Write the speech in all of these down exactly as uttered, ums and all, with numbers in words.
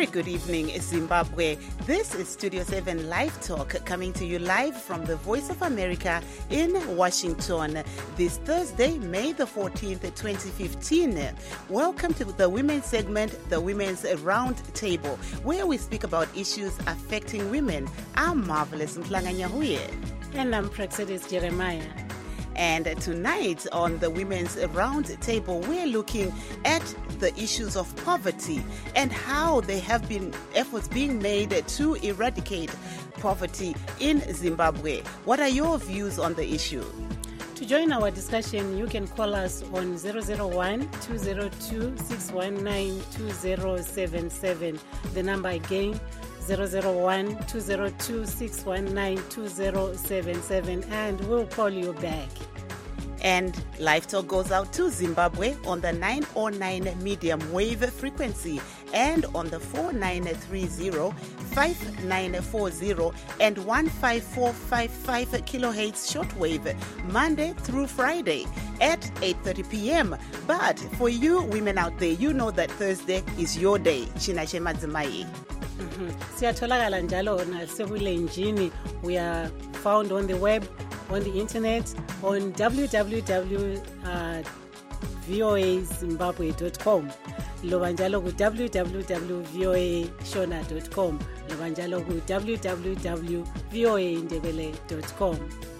very good evening, Zimbabwe. This is Studio seven Live Talk, coming to you live from the Voice of America in Washington this Thursday, May the fourteenth, twenty fifteen. Welcome to the women's segment, the Women's Round Table, where we speak about issues affecting women. I'm Marvelous Mklanganyahuye. And I'm Praxedis Jeremiah. And tonight on the Women's Round Table, we're looking at the issues of poverty and how there have been efforts being made to eradicate poverty in Zimbabwe. What are your views on the issue? To join our discussion, you can call us on zero zero one, two zero two, six one nine, two zero seven seven. The number again, zero zero one, two zero two, six one nine, two zero seven seven, and we'll call you back. And Live Talk goes out to Zimbabwe on the nine oh nine medium wave frequency and on the four nine three zero, five nine four zero and one five four five five kilohertz shortwave, Monday through Friday at eight thirty p.m. But for you women out there, you know that Thursday is your day. Chinache Madzimai. Siyatholakala njalo nasebulenjini. We are found on the web, on the internet, on w w w dot voa zimbabwe dot com, loba njalo ku w w w dot voa shona dot com, loba njalo ku w w w dot voa ndebele dot com.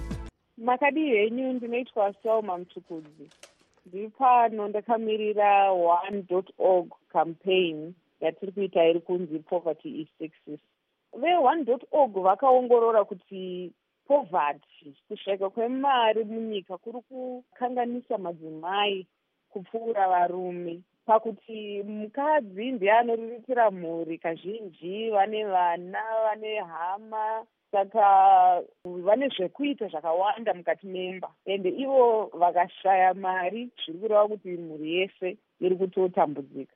Makadi yenyu ndinoitwa Selma Mtukudzi. Ndiri pano ndakamirira one dot org campaign yatiri kuita iri kunzi Poverty is Sexist. Ve one dot org vakaongorora kuti poverty, kushayika kwemari munyika, kuri kukanganisa madzimai kupfuura varume, pakuti mukadzi ndiye anoriritira mhuri, kazhinji vane vana, vane hama, saka vane zvekuita zvakawanda mukati memba, ende ivo vakashaya mari zviri kureva kuti mhuri yese iri kutotambudzika.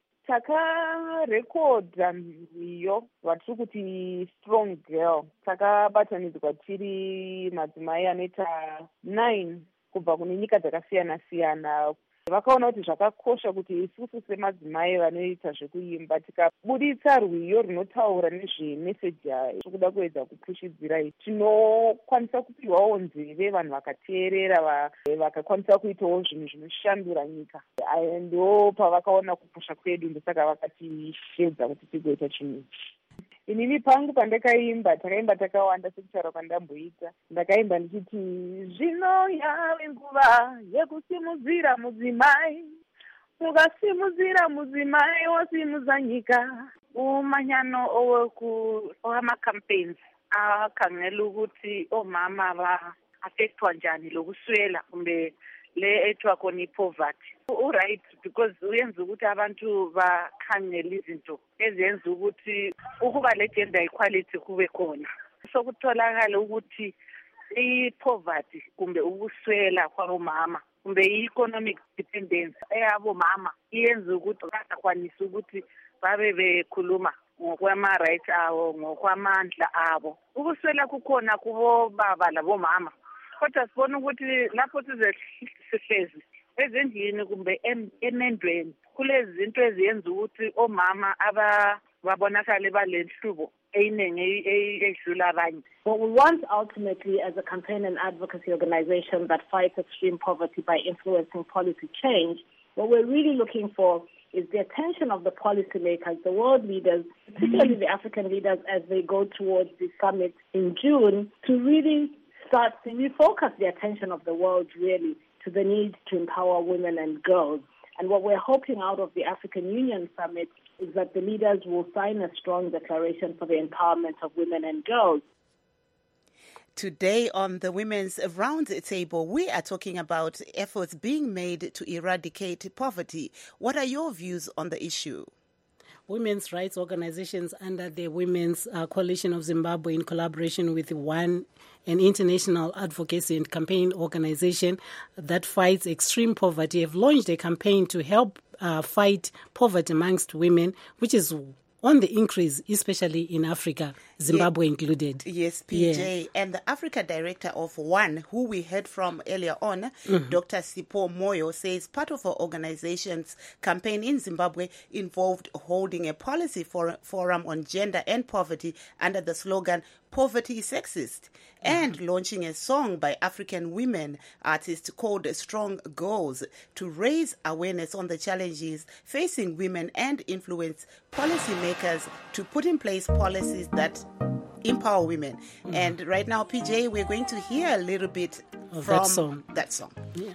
Takarekodha iyo vatiri kuti Strong Girl, takabatanidzwa tiri madzimai anoita nine kubva kune nyika dzakasiyana siyana. Vakaona kuti zvakakosha kuti isusu semadzimai vanoita zvekuimba tikabuditsa rwiyo runotaura nezvemeseji yayo tokuda kuedza kupushidzira, tinokwanisa kupiwawo nzeve, vanhu vakateerera, vakakwanisa kuitawo zvinhu zvinoshandura nyika. Ndo pavakaona kukosha kwedu, ndosaka vakatishedza kuti tigoita chinhu. Inini pangu pandakaimba, takaimba takawanda sekutaura kwandamboita. Ndakaimba ndichiti, zvino yave nguva yekusimudzira mudzimai, ukasimudzira mudzimai wosimudza nyika. Umanyano owamacampaigns akhangela ukuthi omama va-affectwa njani lokuswela kumbe le ethiwa khona i-poverty. Uright, because uyenza ukuthi abantu bakhangela izinto ezenza ukuthi ukuba le gender equality kube khona. So kutholakala ukuthi i-poverty kumbe ukuswela kwabomama kumbe i-economic dependence eyabo mama iyenza ukuthi bangakwanisi ukuthi babe bekhuluma ngokwama-rights abo, ngokwamandla abo. Ukuswela kukhona kubo baba labomama, kodwa sibona ukuthi lapho size sihlezi ezindlini kumbe emendweni kulezi zinto eziyenza ukuthi omama aba babonakale balenhlubo eyiningi edlula abanye. What we want ultimately as a campaign and advocacy organization that fights extreme poverty by influencing policy change, what we're really looking for is the attention of the policymakers, the world leaders, particularly the African leaders as they go towards the summit in June, to really start to refocus the attention of the world really to the need to empower women and girls. And what we're hoping out of the African Union Summit is that the leaders will sign a strong declaration for the empowerment of women and girls. Today on the Women's Round Table, we are talking about efforts being made to eradicate poverty. What are your views on the issue? Women's rights organizations under the Women's uh, Coalition of Zimbabwe, in collaboration with one an international advocacy and campaign organization that fights extreme poverty, have launched a campaign to help uh, fight poverty amongst women, which is on the increase, especially in Africa, Zimbabwe yeah. included. Yes, P J. Yeah. And the Africa director of ONE, who we heard from earlier on, mm-hmm. Doctor Sipho Moyo, says part of our organization's campaign in Zimbabwe involved holding a policy for, forum on gender and poverty under the slogan, "Poverty is Sexist," and mm-hmm. launching a song by African women artists called Strong Girls to raise awareness on the challenges facing women and influence policymakers to put in place policies that empower women. Mm-hmm. And right now, P J, we're going to hear a little bit of from that song. That song. Yeah.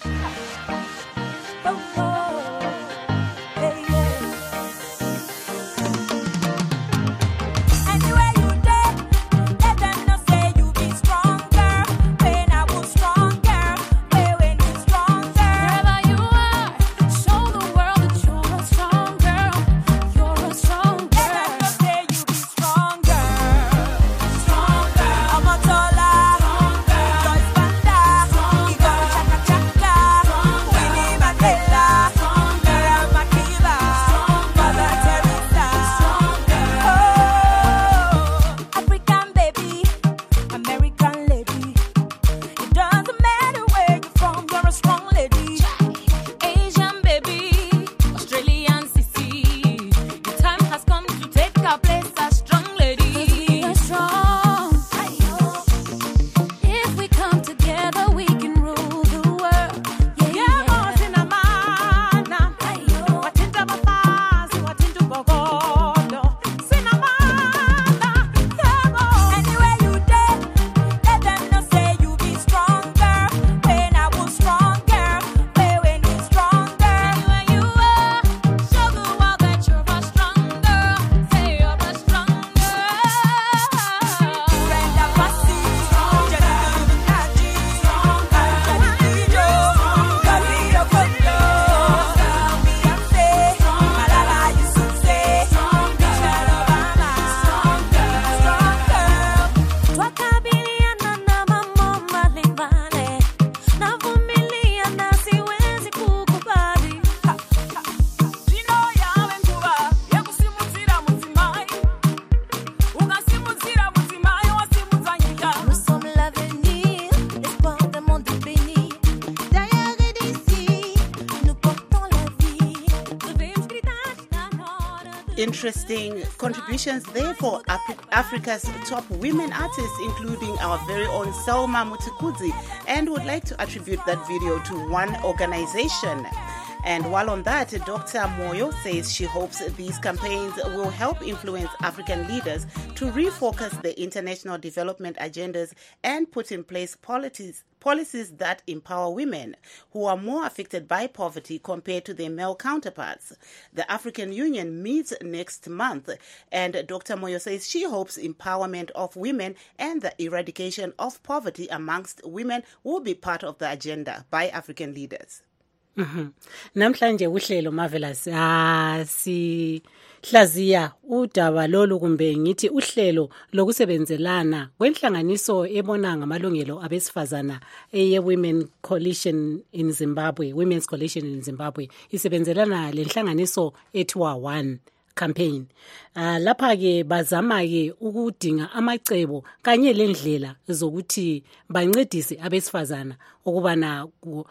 Interesting contributions there for Af- Africa's top women artists, including our very own Selma Mutukudzi, and would like to attribute that video to ONE organization. And while on that, Doctor Moyo says she hopes these campaigns will help influence African leaders to refocus the international development agendas and put in place policies policies that empower women who are more affected by poverty compared to their male counterparts. The African Union meets next month, and Doctor Moyo says she hopes empowerment of women and the eradication of poverty amongst women will be part of the agenda by African leaders. Mhm. Namhlanje uhlelo Marvelous ah si hlaziya udaba lolu kumbe ngithi uhlelo lokusebenzelana kwenhlanganiso ebona ngamalungelo abesifazana eye Women Coalition in Zimbabwe, Women's Coalition in Zimbabwe isebenzelana lenhlanganiso ethiwa ONE campaign. Uh, lapha ke bazama ke ukudinga amacebo kanye lendlela zokuthi bancedise abesifazana ukubana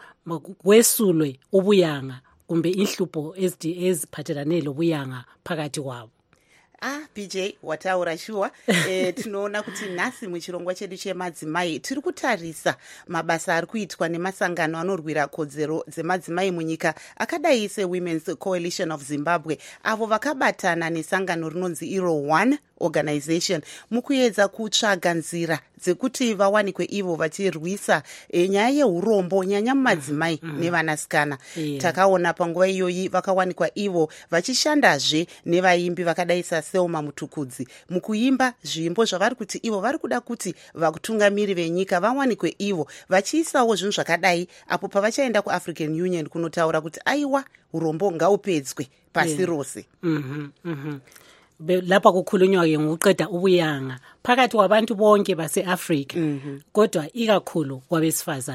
kwesulwe ubuyanga kumbe inhlupho eziphathelane lobuyanga phakathi kwabo. Ah, P J, wataura shuwa. e, tinoona kuti nhasi muchirongwa chedu chemadzimai tiri kutarisa mabasa ari kuitwa nemasangano anorwira kodzero dzemadzimai munyika akadai seWomen's Coalition of Zimbabwe, avo vakabatana nesangano rinonzi iro ONE organization mukuedza kutsvaga nzira dzekuti vawanikwe ivo vachirwisa e, nyaya yeurombo nyanya mumadzimai mm-hmm. nevanasikana. Yeah. Takaona panguva iyoyi vakawanikwa ivo vachishandazve nevaimbi vakadaisa Selma Mutukudzi mukuimba zvimbo zvavari kuti ivo vari kuda kuti vakutungamiri venyika vawanikwe ivo vachiisawo zvinhu zvakadai apo pavachaenda kuAfrican Union kunotaura kuti aiwa urombo ngaupedzwe pasi yeah. rose. Mhm mhm lapha kukhulunywa ke ngokuqeda ubuyanga phakathi kwabantu bonke base-Africa mm-hmm. kodwa ikakhulu kwabesifazane.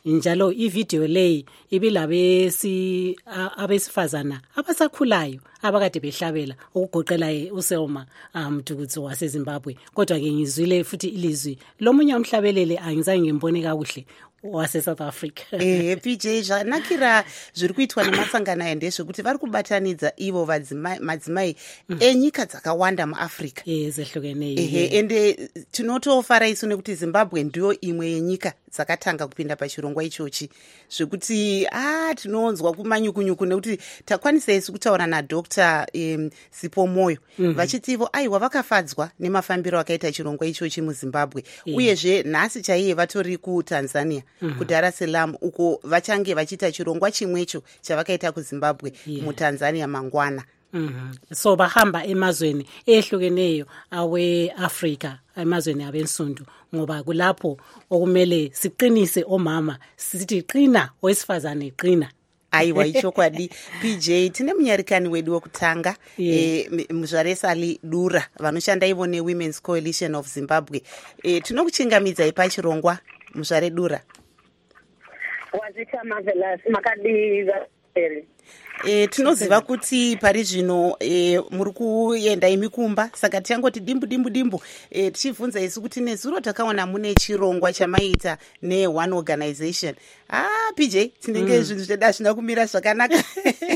njalo ivideo leyi ibilabesi abesifazana abasakhulayo abakade behlabela ukugoqela uSelma Mtukudzi um, waseZimbabwe. Kodwa ke ngizwile futhi ilizwi lomunye umhlabelele angizange ngimbone kakuhle wase South Africa. Eh P J zvanakira zviri kuitwa nemasangano aya ndezvekuti vari kubatanidza ivo madzimai enyika dzakawanda muAfrica. Ezehlukeneyo. Ehe, ende tinotofara isu nekuti Zimbabwe ndiyo imwe yenyika dzakatanga kupinda pachirongwa ichochi, zvekuti ah tinonzwa kumanyukunyuku nekuti takwanisa isu kutaura naDr um, Sipo Moyo mm -hmm. vachitivo aiwa vakafadzwa nemafambiro akaita chirongwa ichochi muZimbabwe. Yeah. Uyezve nhasi chaiye vatori kuTanzania mm -hmm. kuDar es Salaam uko vachange vachiita chirongwa chimwecho chavakaita kuZimbabwe. Yeah. muTanzania mangwana. Mm -hmm. So bahamba emazweni ehlukeneyo awe-Africa, emazweni abensundu, ngoba kulapho okumele siqinise omama sithi qina, owesifazane qina. Aiwa ichokwadi. P J tine munyarikani wedu wokutanga. Yeah. E, Muzvaresali Dura vanoshanda ivo neWomen's Coalition of Zimbabwe. E, tinokuchingamidza pachirongwa Muzvare Dura. Wazita marvelous makadiva eri. E, tinoziva kuti pari zvino e, muri kuenda imikumba, saka tichangoti dimbu dimbu dimbu e, tichibvunza isu kuti nezuro takaona mune chirongwa chamaita neOne Organization. Ah P J tinenge zvinhu mm. zveda zvina kumira zvakanaka.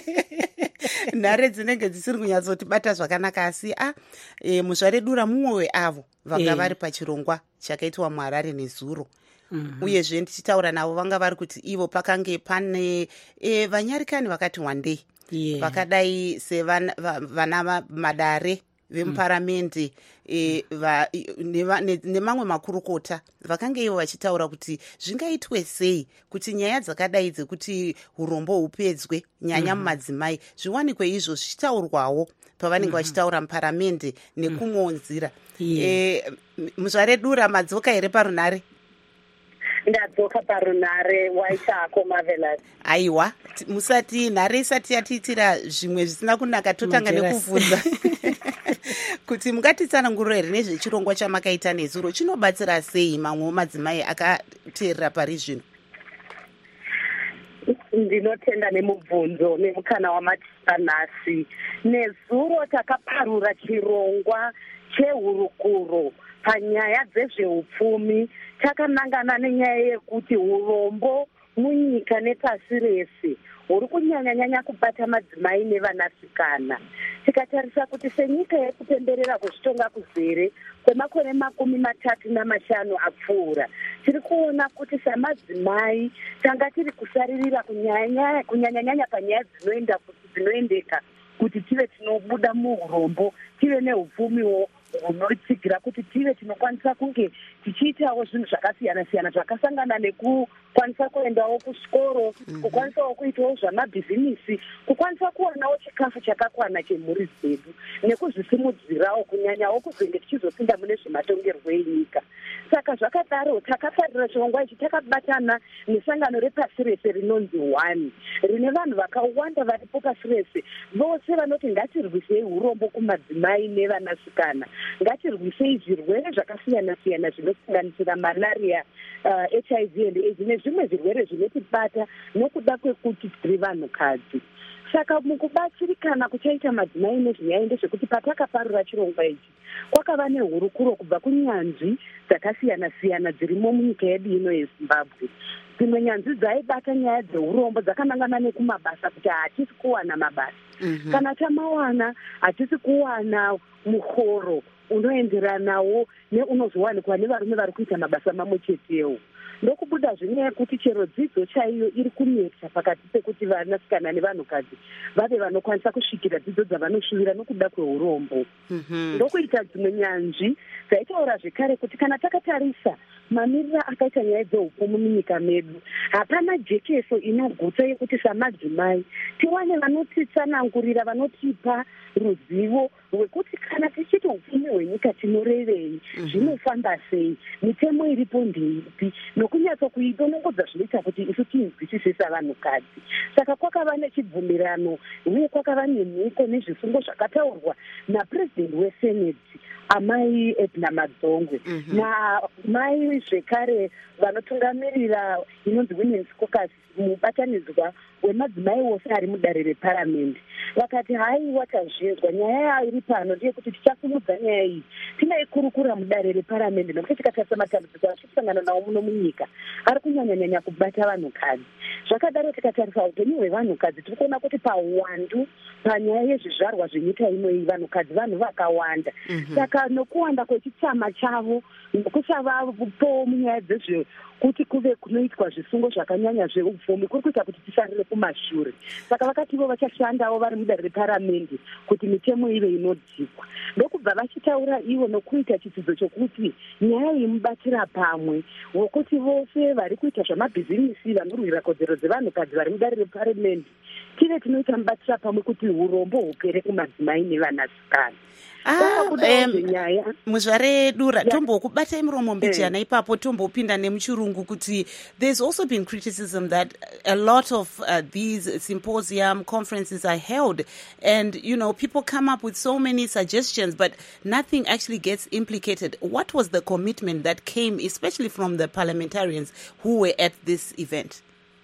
Nhare dzinenge dzisiri kunyatsotibata zvakanaka, asi ah e, Muzvare Dura mumwe weavo vanga vari pachirongwa chakaitwa muHarare nezuro. Mm -hmm. Uyezve tichitaura navo vanga vari kuti ivo pakange pane e, vanyarikani vakati wandei. Yeah. Vakadai sevana vana Madare vemuparamende mm. e, va, ne, nemamwe makurukota vakange ivo vachitaura kuti zvingaitwe sei kuti nyaya dzakadai dzekuti urombo hupedzwe nyanya mm -hmm. mumadzimai zviwanikwe izvo zvichitaurwawo pavanenge mm -hmm. vachitaura muparamende nekumwewo nzira. Yeah. E, Muzvare Dura madzoka here parunare? Ndadzoka parunare waitako marvelous. Aiwa musati nhare isati yatiitira zvimwe zvisina kunaka totanga nekuvhunza kuti mungatitsanangurira here nezvechirongwa chamakaita nezuro chinobatsira sei mamwe madzimai akateerera pari zvino? Ndinotenda nemubvunzo nemukana wamatisa nhasi. Nezuro takaparura chirongwa chehurukuro panyaya dzezveupfumi, takanangana nenyaya yekuti urombo munyika nepasi rese huri kunyanya-nyanya kubata madzimai nevanasikana. Tikatarisa kuti senyika yekupemberera kuzvitonga kuzere kwemakore makumi matatu namashanu apfuura, tiri kuona kuti samadzimai tanga tiri kusaririra kunyanya-nyanya panyaya dzinoenda dzinoendeka kuti tive tinobuda muurombo, tive neupfumiwo hunotsigira kuti tive tinokwanisa kunge tichiitawo zvinhu zvakasiyana-siyana zvakasangana nekukwanisa kuendawo kuchikoro, kukwanisawo kuitawo zvamabhizinisi, kukwanisa kuwanawo chikafu chakakwana chemhuri dzedu nekuzvisimudzirawo kunyanyawo kuzenge tichizopinda mune zvematongerwo enyika. Saka zvakadaro takafarira chirongwa ichi takabatana nesangano repasi rese rinonzi One, rine vanhu vakawanda varipo pasi rese, vose vanoti ngatirwisei urombo kumadzimai nevanasikana, ngatirwisei zvirwere zvakasiyana-siyana zvinosanganisira malaria, uh, H I V and AIDS nezvimwe zvirwere zvinotibata nokuda kwekuti tiri vanhukadzi. Saka mukubatsirikana kuchaita madzimai nezvinyaya ndezvekuti patakaparura chirongwa ichi kwakava nehurukuro kubva kunyanzvi dzakasiyana-siyana dzirimo munyika yedu ino yeZimbabwe. Dzimwe nyanzvi dzaibata nyaya dzeurombo dzakanangana nekumabasa kuti hatisi kuwana mabasa. Mm -hmm. Kana tamawana hatisi kuwana muhoro unoenderanawo neunozowanikwa nevarume vari kuita mabasa mamwe chetewo. Ndokubuda zvinyaya yekuti chero dzidzo chaiyo iri kunetsa pakati pekuti vanasikana nevanhukadzi vave vanokwanisa kusvikira dzidzo dzavanoshuvira nokuda kweurombo. Mm -hmm. Ndokuita dzimwe nyanzvi dzaitaura zvekare kuti kana takatarisa mamirira akaita nyaya dzeupfumi munyika medu, hapana jekeso inogutsa yekuti samadzimai tiwane vanotitsanangurira, vanotipa ruzivo rwekuti kana tichiti upfumi hwenyika tinorevei, mm -hmm. zvinofamba sei, mitemo iripo ndeipi, nokunyatsokuidonongodza zvinoita kuti isu tinzwisisisa vanhukadzi. Saka kwakava nechibvumirano uye kwakava nemhiko nezvisungo zvakataurwa napurezidendi weseneti amai Edna Madzongwe mm-hmm. namai zvekare vanotungamirira inonzi Women's Caucus mubatanidzwa wemadzimai wose ari mudare reparamende. Vakati haiwa tazvinzwa, nyaya iri pano ndeyekuti tichasimudza nyaya iyi tinaikurukura mudare reparamende nokuti tikatarisa matambudziko atisangana nawo muno munyika ari kunyanyanyanya kubata vanhukadzi. Zvakadaro tikatarisa upenyu hwevanhukadzi tiri kuona kuti pauwandu panyaya yezvizvarwa zvenyika ino iyi vanhukadzi vanhu vakawanda. Mm-hmm. Saka nokuwanda kwechitsama chavo nokusavapo munyaya dzezve kuti kuve kunoitwa zvisungo zvakanyanya zveupfumi kuri kuita kuti tisarire kumashure. Saka vakativo vachashandawo vari mudare reparamende kuti mitemo ive inodzikwa. Ndokubva vachitaura ivo nokuita chitsidzo chokuti nyaya yemubatira pamwe wokuti vose vari kuita zvamabhizinisi vanorwira kodzero dzevanhukadzi vari mudare reparamende tive tinoita mubatira pamwe kuti urombo hupere kumadzimai nevanasikana. Ah, um, muzvare Dura yeah. Tombokubatai muromo mbijana ipapo tombopinda nemuchirungu kuti there's also been criticism that a lot of uh, these symposium conferences are held and you know people come up with so many suggestions but nothing actually gets implicated. What was the commitment that came especially from the parliamentarians who were at this event?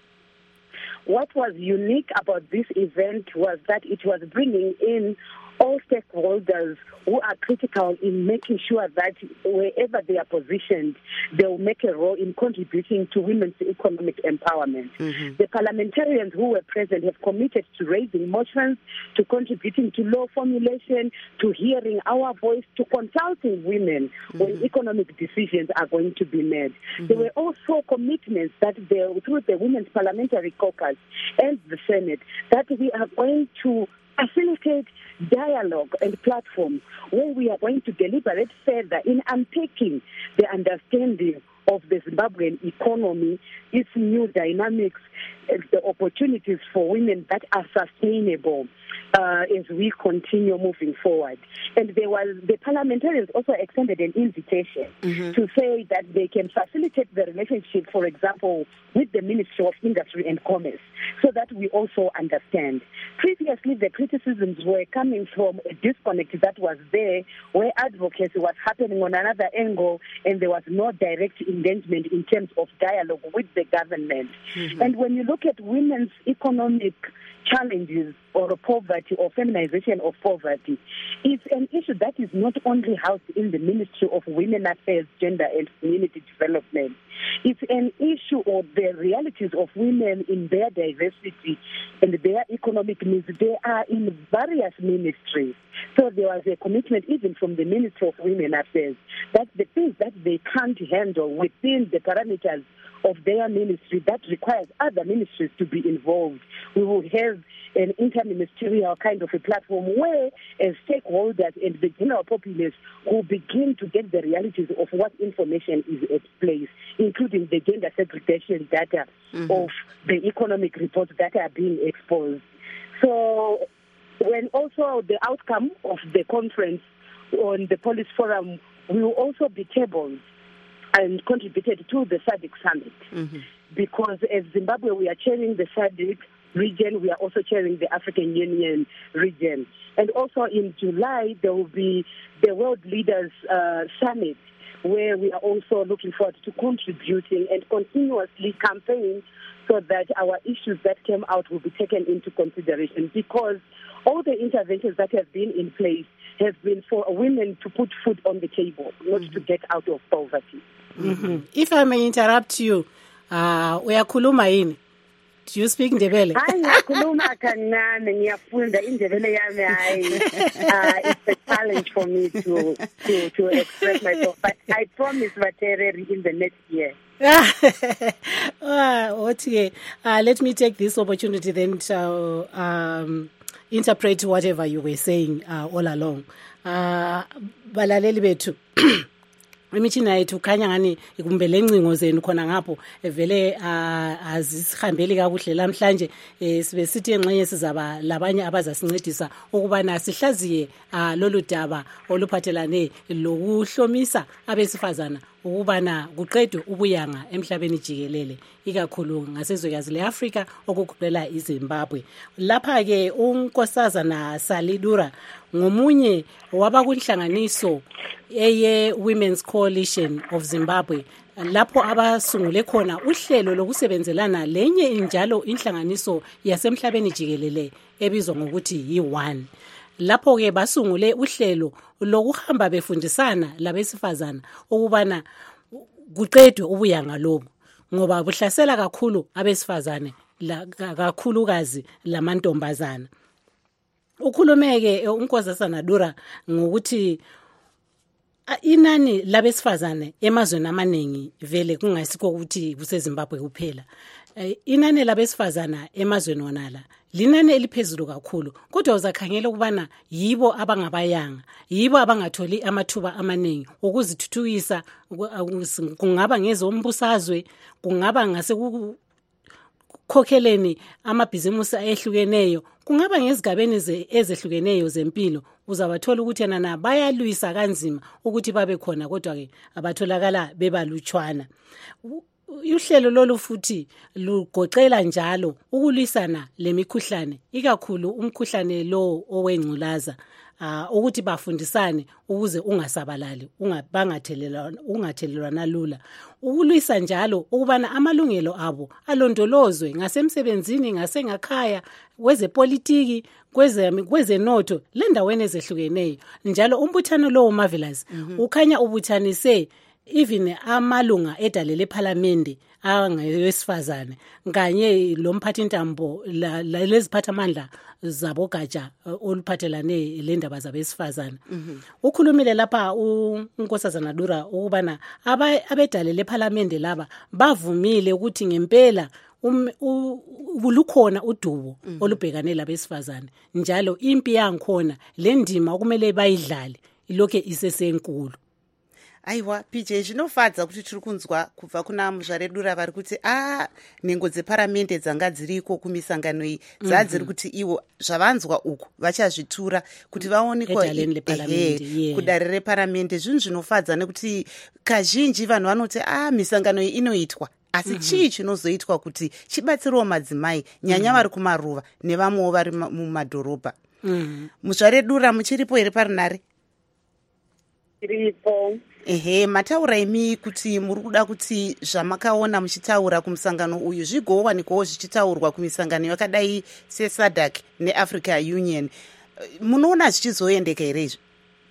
What was unique about this event was that it was bringing in all stakeholders who are critical in making sure that wherever they are positioned, they will make a role in contributing to women's economic empowerment. Mm-hmm. The parliamentarians who were present have committed to raising motions, to contributing to law formulation, to hearing our voice, to consulting women mm-hmm. when economic decisions are going to be made. Mm-hmm. There were also commitments that they, through the Women's Parliamentary Caucus and the Senate, that we are going to facilitate dialogue and platforms where we are going to deliberate further in unpacking the understanding of the Zimbabwean economy, its new dynamics, the opportunities for women that are sustainable uh, as we continue moving forward. And there was the parliamentarians also extended an invitation mm-hmm. to say that they can facilitate the relationship, for example, with the Ministry of Industry and Commerce, so that we also understand. Previously, the criticisms were coming from a disconnect that was there, where advocacy was happening on another angle, and there was no direct engagement in terms of dialogue with the government. Mm-hmm. And when you look at women's economic challenges or poverty or feminization of poverty, it's an issue that is not only housed in the Ministry of Women Affairs, Gender and Community Development. It's an issue of the realities of women in their diversity and their economic needs. They are in various ministries. So there was a commitment even from the Ministry of Women Affairs that the things that they can't handle within the parameters of their ministry, that requires other ministries to be involved. We will have an interministerial kind of a platform where as stakeholders and the general populace will begin to get the realities of what information is at place, including the gender segregation data mm-hmm. of the economic reports that are being exposed. So when also the outcome of the conference on the policy forum will also be tabled and contributed to the S A D C summit. Mm-hmm. Because as Zimbabwe, we are chairing the S A D C region, we are also chairing the African Union region. And also in July, there will be the World Leaders uh, Summit, where we are also looking forward to contributing and continuously campaign so that our issues that came out will be taken into consideration, because all the interventions that have been in place have been for women to put food on the table, not mm-hmm. to get out of poverty. Mm-hmm. If I may interrupt you, uh, uyakhuluma yini? Do you speak Ndebele? Hayi ngiyakhuluma kancane, ngiyafunda indebele yami hayi. Uh, it's a challenge for me to to to express myself, but I promise Vatereri in the next year. uh, okay. uh, let me take this opportunity then to um, interpret whatever you were saying uh, all along. Uh, balaleli bethu imitshina yethu khanya ngani ikumbele encingo zenu khona ngapho evele azisihambeli kakuhle lamhlanje sibe sithi engxenye sizaba labanye abazasincedisa ukubana sihlaziye lolu daba oluphathelane lokuhlomisa abesifazana ukubana kuqedwe ubuyanga emhlabeni jikelele ikakhulu ngasezwekazi le-Afrika okugoqela iZimbabwe. Lapha-ke unkosazana Salidura ngomunye wabakunhlanganiso eye-Women's Coalition of Zimbabwe lapho abasungule khona uhlelo lokusebenzelana lenye injalo inhlanganiso yasemhlabeni jikelele ebizwa ngokuthi yi-One. Lapho-ke basungule uhlelo lokuhamba befundisana labesifazana ukubana kuqedwe ubuyanga lobu ngoba buhlasela kakhulu abesifazane kakhulukazi lamantombazana. Ukhulumeke unkosazana Dura ngokuthi inani labesifazane emazweni amaningi vele kungasikho ukuthi kuseZimbabwe kuphela. Inani labesifazana emazweni wonala linani eliphezulu kakhulu, kodwa uzakhangela ukubana yibo abangabayanga, yibo abangatholi amathuba amaningi ukuzithuthukisa, kungaba ngezombusazwe, kungaba ngase kukhokheleni amabhizimusi ayehlukeneyo, kungaba ngezigabeni ezehlukeneyo zempilo. Uzabathola ukuthi yana bayalwisa kanzima ukuthi babe khona, kodwa ke abatholakala bebalutshwana. Uhlelo lolu futhi lugoqela njalo ukulwisana lemikhuhlane, ikakhulu umkhuhlane lo owengculaza, uh, ukuthi bafundisane ukuze ungasabalali, ungabangathelelwana ungathelelwana lula. Ukulwisa njalo ukubana amalungelo abo alondolozwe ngasemsebenzini, ngasengakhaya, kwezepolitiki, kweze kwezenotho, lendaweni ezehlukeneyo. Njalo umbuthano lo Marvelous mm-hmm. ukhanya ubuthanise even amalunga edale lePhalamende angewesifazane kanye lomphathintambo leziphathamandla zabogatsha oluphathelane lendaba zabesifazane. Mm-hmm. Ukhulumile lapha unkosazana Dura ukubana abedale lePhalamende laba bavumile ukuthi ngempela um ulukhona udubo mm-hmm. olubhekane labesifazane, njalo impi yankhona lendima okumele bayidlale ilokho isesenkulu. Aiwa P J, zvinofadza kuti tiri kunzwa kubva kuna muzvaredura vari kuti ah nhengo dzeparamende dzanga dziriko kumisangano iyi dzadziri kuti ivo zvavanzwa uku vachazvitura kuti vaonekwa kudare reparamende. Zvinhu zvinofadza nekuti kazhinji vanhu vanoti ah misangano iyi inoitwa, asi mm-hmm. chii chinozoitwa kuti chibatsirewo madzimai nyanya vari mm-hmm. kumaruva nevamwewo vari mumadhorobha. mm-hmm. Muzvaredura muchiripo here parinare? Tiripo. Ehe, mataura imi kuti muri kuda kuti zvamakaona muchitaura kumusangano uyu zvigowanikwawo zvichitaurwa kumisangano yakadai seSADC neAfrica Union. Munoona zvichizoendeka here izvi?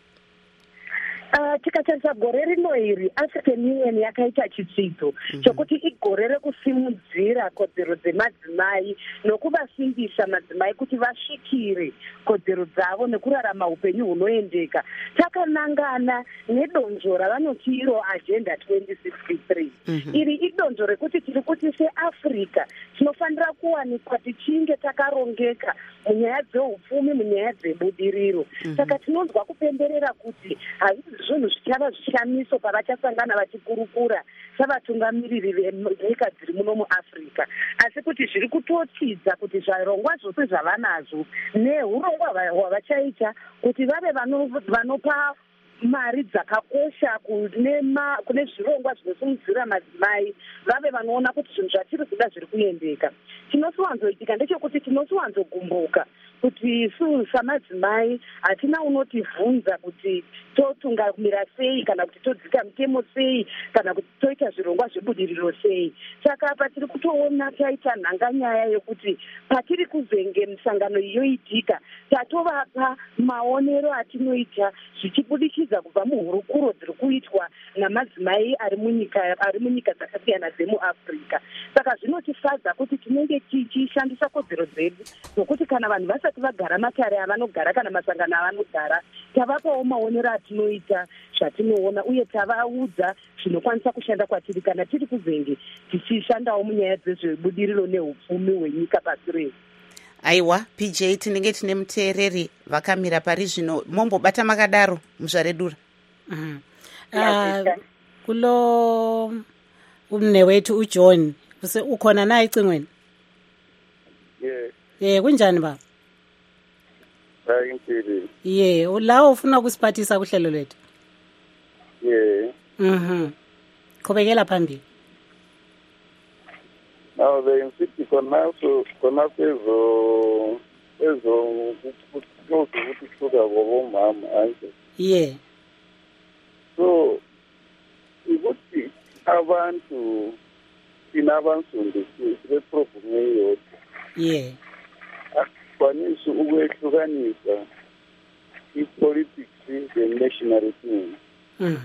Uh, tikatarisa gore rino iri African Union yakaita chitsidzo mm-hmm. chokuti igore rekusimudzira kodzero dzemadzimai nokuvasimbisa madzimai kuti vasvikire kodzero dzavo nekurarama upenyu hunoendeka. Takanangana nedonzvo ravanoti iro Agenda twenty sixty-three. Mm-hmm. Iri idonzvo rekuti tiri kuti seAfrica tinofanira kuwanikwa tichinge takarongeka munyaya dzeupfumi, munyaya dzebudiriro. Mm-hmm. Saka tinonzwa kupemberera kuti hazvisi zvinhu zvichava zvishamiso pavachasangana vachikurukura savatungamiriri venyika dziri muno muAfrica, asi kuti zviri kutotidza kuti zvarongwa zvose zvavanazvo neurongwa hwavachaita kuti vave vanopa mari dzakakosha kune zvirongwa zvinosimudzira madzimai, vave vanoona kuti zvinhu zvatiri kuda zviri kuendeka. Chinosiwanzoitika ndechekuti tinosiwanzogumbuka kuti isusu samadzimai hatina unotivhunza kuti totungamira sei kana kuti todzika mitemo sei kana kuti toita zvirongwa zvebudiriro sei. Saka apa tiri kutoona taita nhanganyaya yekuti patiri kuzenge misangano iyoitika tatovapa maonero atinoita zvichibudikidza kubva muhurukuro dziri kuitwa namadzimai ari munyika ari munyika dzakasiyana dzemuAfrica. Saka zvinotifadza kuti tinenge tichishandisa kodzero dzedu nokuti kana vanhu vasati vagara matare avanogara kana masangano avanogara tavapawo maonero atinoita zvatinoona uye tavaudza zvinokwanisa kushanda kwatiri kana tiri kuzenge tichishandawo munyaya dzezvebudiriro neupfumi hwenyika pasi rese. Aiwa P J, tinenge tine muteereri vakamira pari zvino, mombobata makadaro muzvaredura? mm. uh, kulo umne wethu uJohn ukhona naye icingweni? Yeah. Eh kunjani baba? Hayi ngiphi? Yeah, ulawo ufuna kusiphathisa kuhlelo lethu? Yeah. Mhm. Qhubekela phambili. Now they insist khona so khona ezo ezo ukuthi kusuka ngobomama anje. Yeah. So ukuthi abantu inabansundu sibeproblem eyodwa. Yeah. Akwanisi ukwehlukanisa i-politics ne-nationalism. Mm.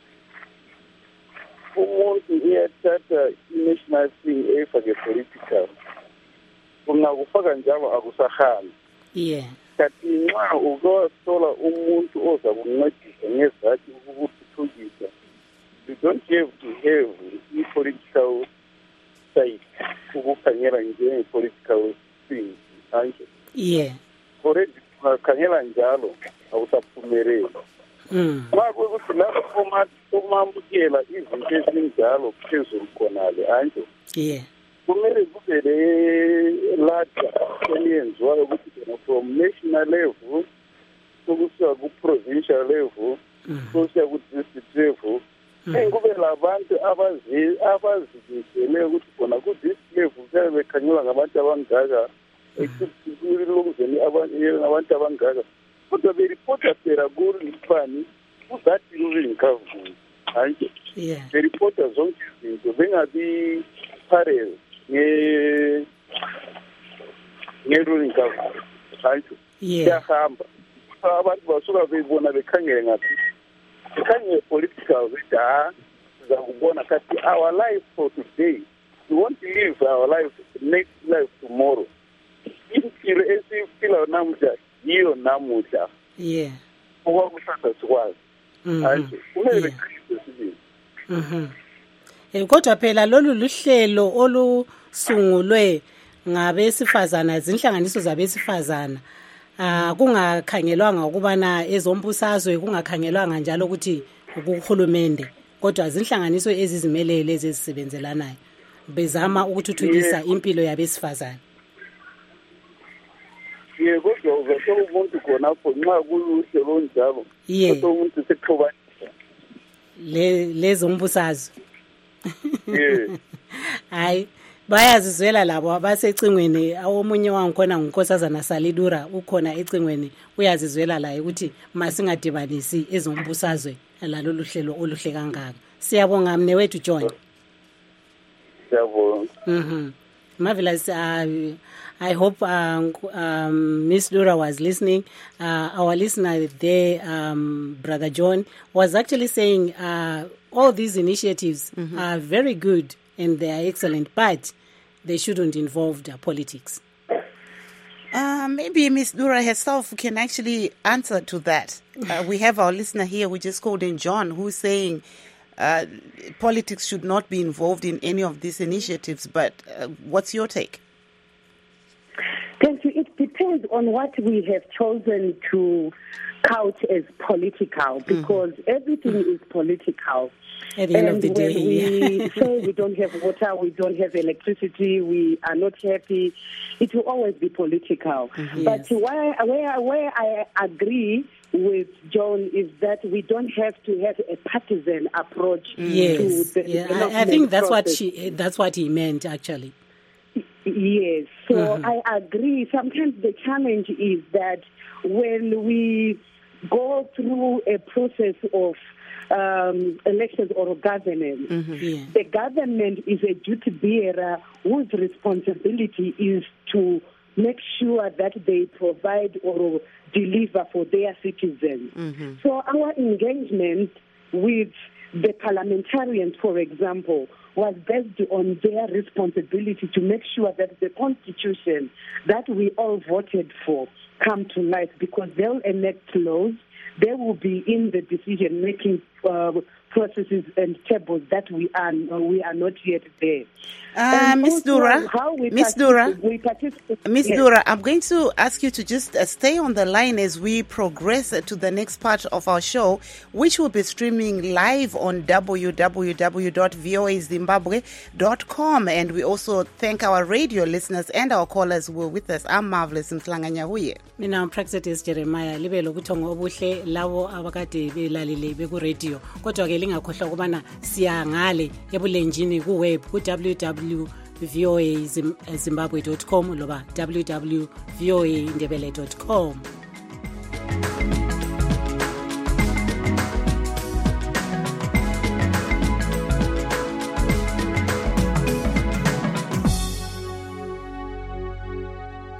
Umuntu uyathatha i-national thing efake political. Ungakufaka njalo akusahambi. Yeah. Kanti nxa uzosola umuntu oza kuncedisa ngezakhi ukuthuthukisa, you don't have to have i-political side ukukhangela njenge-political thing. Anje. Yeah. Already ungakhangela njalo awusaphumeleli. Mm. Uma kuthi lapho uma umamukela izinto ezinjalo phezulu khonale anje. Yeah. Kumele kube le ladder eliyenziwayo ukuthi from national level sokusuka ku-provincial level sokusuka ku-district level kube labantu abazi abazimisele ukuthi khona ku-district level kuyabe bekhangelwa ngabantu abangaka ekulunguzeni abantu abangaka kodwa beripota phela kulifani ku-that ruling government hanje beripota zonke izinto bengabi parallel nge nge-ruling government hanje kuyahamba abantu basuka bebona bekhangele ngaphi bekhangele political bethi ha sizakubona kathi our life for today we want to live our life next life tomorrow impilo esiyiphilayo namuhla yiyo namuhla yeah okwakusasa sikwazi hanje kumele bekhangele sibili mhm eh kodwa phela lolu luhlelo olusungulwe ngabesifazana zinhlanganiso zabesifazana ah kungakhangelwanga ukubana ezombusazwe kungakhangelwanga njalo ukuthi ukuhulumende kodwa zinhlanganiso ezizimelele ezisebenzelanayo bezama ukuthuthukisa impilo yabesifazana. Yebo kodwa uzathola umuntu khonapho nxa kuluhlelo njalo kodwa umuntu sexhobanisa le lezombusazwe. Yeah. Hayi bayazizwela labo abasecingweni awomunye wangikhona ngunkosazana Salidura ukhona ecingweni uyazizwela la ukuthi masingadibanisi ezombusazwe lalolu hlelo oluhle kangaka. Siyabonga mne wethu John. Siyabonga. Mhm. Marvelous. uh, I hope um, um, Miss Dura was listening. Uh, our listener there, um, Brother John, was actually saying uh, all these initiatives mm-hmm. are very good and they are excellent, but they shouldn't involve the politics. Uh, maybe Miss Dura herself can actually answer to that. Uh, we have our listener here, we just called in John, who's saying uh, politics should not be involved in any of these initiatives. But uh, what's your take? Thank you. It depends on what we have chosen to couch as political, because mm-hmm. everything mm-hmm. is political. At the end and of the when day, we yeah. say we don't have water, we don't have electricity, we are not happy, it will always be political. Mm-hmm. But yes. where, where, where I agree with John is that we don't have to have a partisan approach yes. to the yeah. development I, I think that's process. what she that's what he meant actually. Yes, so mm-hmm. I agree. Sometimes the challenge is that when we go through a process of um, elections or governance, mm-hmm. yeah. the government is a duty bearer whose responsibility is to make sure that they provide or deliver for their citizens. Mm-hmm. So our engagement with the parliamentarians, for example, was based on their responsibility to make sure that the constitution that we all voted for come to life, because they'll enact laws, they will be in the decision-making uh, processes and tables that we are we are not yet there. Uh, Miss Dura, Miss Dura, Miss yes. Dura, I'm going to ask you to just uh, stay on the line as we progress uh, to the next part of our show, which will be streaming live on w w w dot v o a zimbabwe dot com. And we also thank our radio listeners and our callers who were with us. I'm Marvelous Mhlanganyahuye. Mina Praxetis Jeremiah libe lokuthonga obuhle labo abakade belalile beku radio. Kodwa ke lingakhohlwa ukubana siyangale ebulenjini ku-web ku-www v o a zimbabwe dot com loba www v o a ndebele dot com.